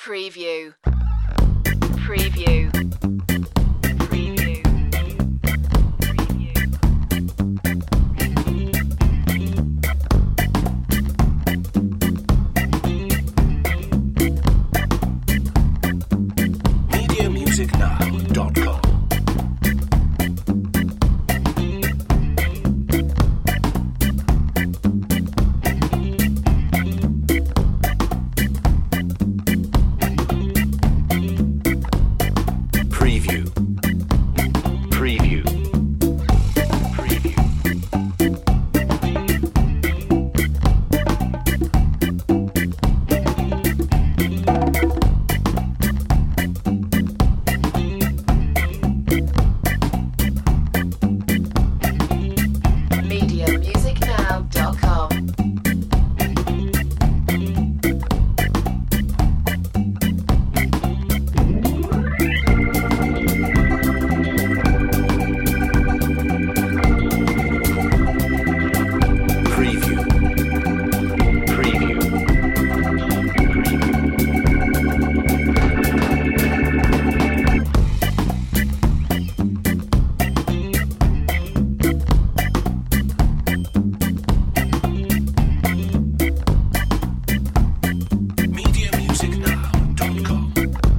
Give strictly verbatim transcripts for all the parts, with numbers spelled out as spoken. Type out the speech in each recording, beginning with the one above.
Preview. Preview. Preview. media music now dot com. Preview. Preview. Preview. media music now dot com. Preview. Preview. media music now dot com.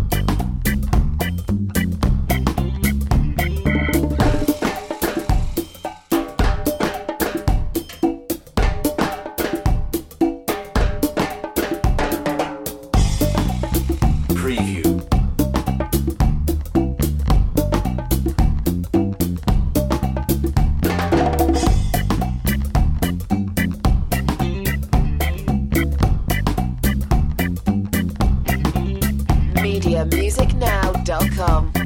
Preview. media music now dot com.